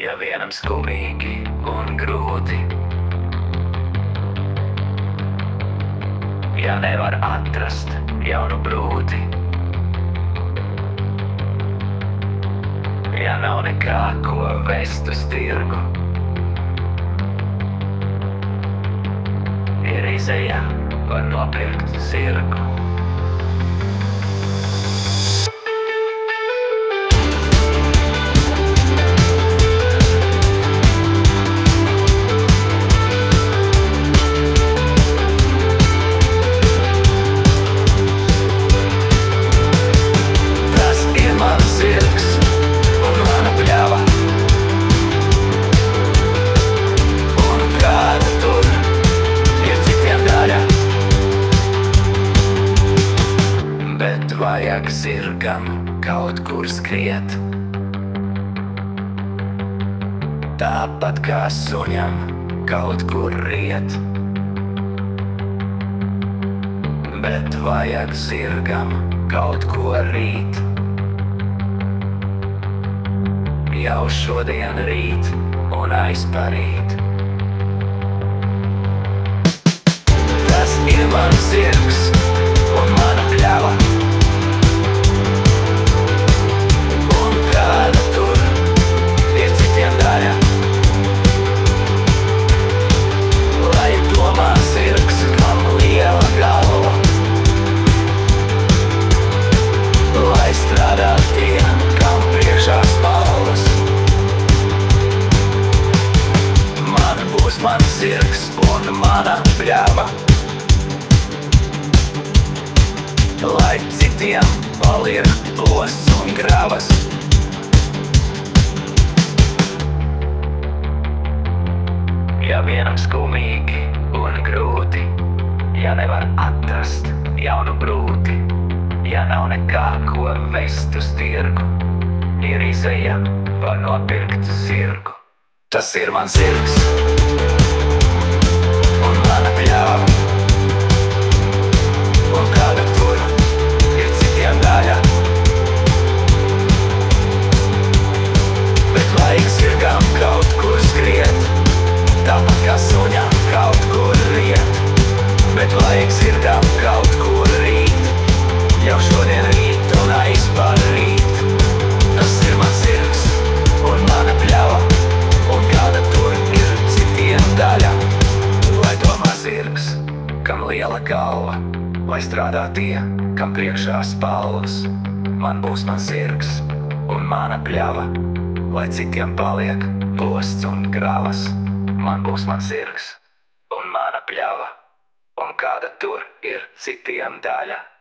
Ja vienam skumīgi un grūti, ja nevar atrast jaunu brūti, ja nav nekā, ko vest uz tirgu, ir izeja, var nopirkt zirgu. Bet vajag zirgam kaut kur skriet, tāpat kā suņam kaut kur riet. Bet vajag zirgam kaut ko rīt, jau šodien rīt un aizparīt. Tas ir mans zirgs un mana pļava, un kāda tur ir citiem daļa. Lai domā zirgs, kam liela galva, lai strādā tie, kam priekšā spalvas. Man būs mans zirgs un mana pļava, lai citiem paliek plosts un gravas. Ja vienam skumīgi un grūti, ja nevar atrast jaunu brūti, ja nav nekā, ko vest uz tirgu, ir izeja, var nopirkt zirgu. Tas ir mans zirgs un mana pļava, un kāda tur ir citiem daļa. Bet vajag zirgam kaut kur skriet, tāpat kā suņam kaut kur riet. Bet vajag zirgam kaut kur rīt, jau šodien rīt un aizparīt. Tas ir mans zirgs un mana pļava, un kāda tur ir citiem daļa. Lai domā zirgs, kam liela galva, lai strādā tie, kam priekšā spalvas. Man būs mans zirgs un mana pļava, lai citiem paliek plosts un gravas. Man būs mans zirgs un mana pļava, un kāda tur ir citiem daļa.